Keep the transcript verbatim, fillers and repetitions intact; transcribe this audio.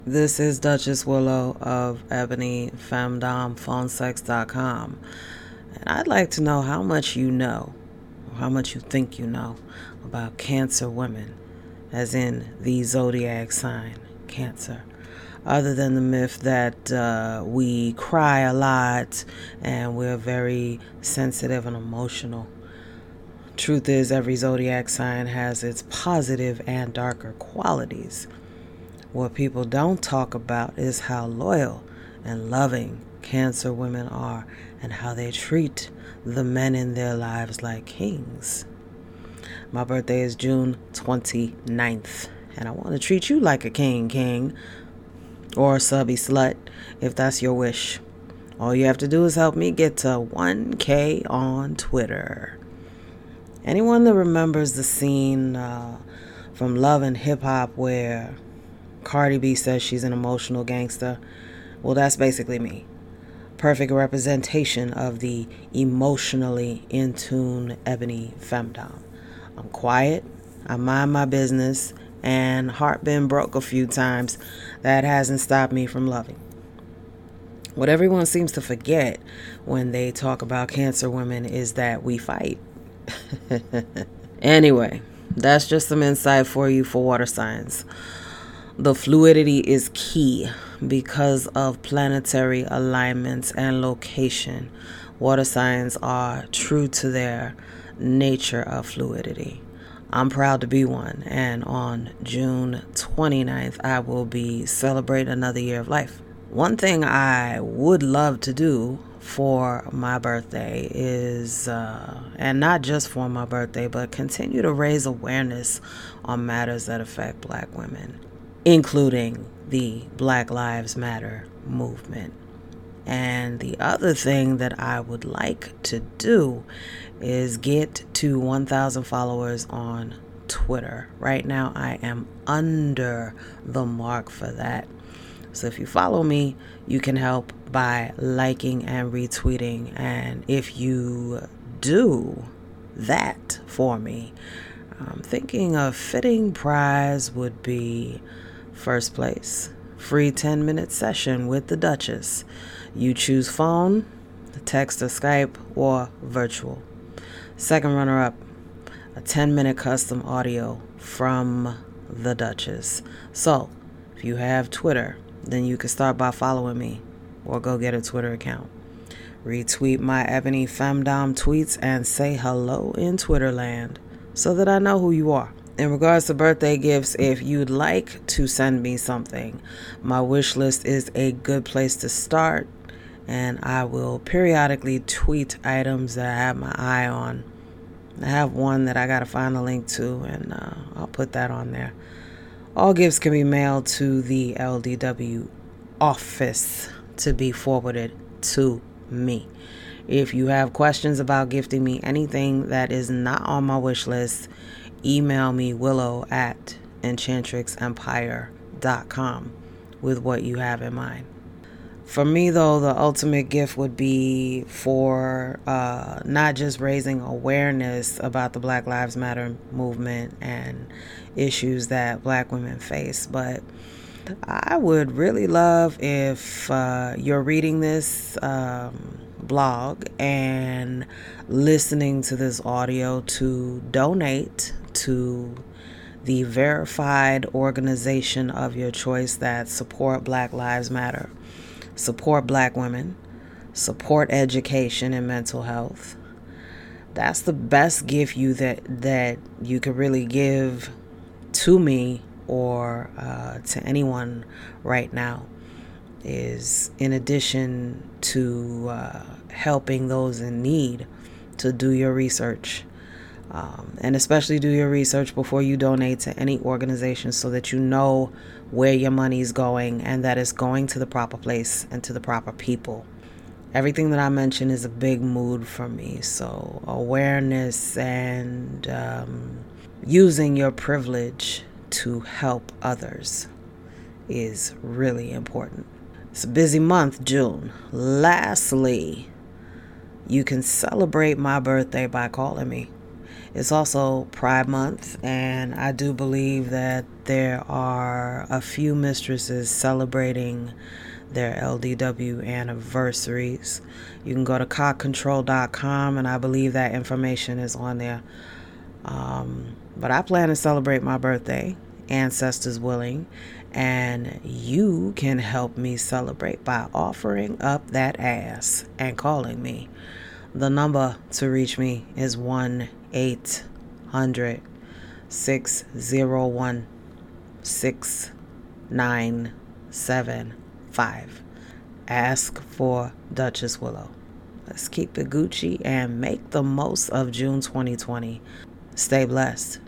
This is Duchess Willow of Ebony Femdom Phone Sex dot com, and I'd like to know how much you know, or how much you think you know, about Cancer women, as in the zodiac sign, Cancer. Other than the myth that uh, we cry a lot and we're very sensitive and emotional. Truth is, every zodiac sign has its positive and darker qualities. What people don't talk about is how loyal and loving Cancer women are and how they treat the men in their lives like kings. My birthday is June twenty-ninth, and I want to treat you like a king, king, or a subby slut, if that's your wish. All you have to do is help me get to one K on Twitter. Anyone that remembers the scene uh, from Love and Hip Hop where Cardi B says she's an emotional gangster, well, that's basically me. Perfect representation of the emotionally in tune Ebony Femdom. I'm quiet, I mind my business, and heart been broke a few times. That hasn't stopped me from loving. What everyone seems to forget when they talk about Cancer women is that we fight. Anyway, that's just some insight for you for water signs. The fluidity is key because of planetary alignments and location. Water signs are true to their nature of fluidity. I'm proud to be one, and on June twenty-ninth, I will be celebrating another year of life. One thing I would love to do for my birthday is, uh, and not just for my birthday, but continue to raise awareness on matters that affect Black women, including the Black Lives Matter movement. And the other thing that I would like to do is get to one thousand followers on Twitter. Right now, I am under the mark for that. So if you follow me, you can help by liking and retweeting. And if you do that for me, I'm thinking a fitting prize would be first place, free ten minute session with the Duchess. You choose phone, text or Skype, or virtual. Second runner up, a ten minute custom audio from the Duchess. So if you have Twitter, then you can start by following me or go get a Twitter account. Retweet my Ebony Femdom tweets and say hello in Twitterland so that I know who you are. In regards to birthday gifts, if you'd like to send me something, my wish list is a good place to start, and I will periodically tweet items that I have my eye on. I have one that I gotta find a link to, and uh, I'll put that on there. All gifts can be mailed to the L D W office to be forwarded to me. If you have questions about gifting me anything that is not on my wish list, email me willow at enchantrix empire dot com with what you have in mind. For me, though, the ultimate gift would be for uh, not just raising awareness about the Black Lives Matter movement and issues that Black women face, but I would really love if uh, you're reading this um, blog and listening to this audio to donate to the verified organization of your choice that support Black Lives Matter. Support Black women, support education and mental health. That's the best gift you that that you could really give to me or uh, to anyone right now, is in addition to uh, helping those in need, to do your research. Um, and especially do your research before you donate to any organization so that you know where your money is going and that it's going to the proper place and to the proper people. Everything that I mentioned is a big mood for me. So awareness and um, using your privilege to help others is really important. It's a busy month, June. Lastly, you can celebrate my birthday by calling me. It's also Pride Month, and I do believe that there are a few mistresses celebrating their L D W anniversaries. You can go to cock control dot com, and I believe that information is on there. Um, but I plan to celebrate my birthday, ancestors willing, and you can help me celebrate by offering up that ass and calling me. The number to reach me is one eight hundred six oh one six nine seven five. Ask for Duchess Willow. Let's keep it Gucci and make the most of June twenty twenty. Stay blessed.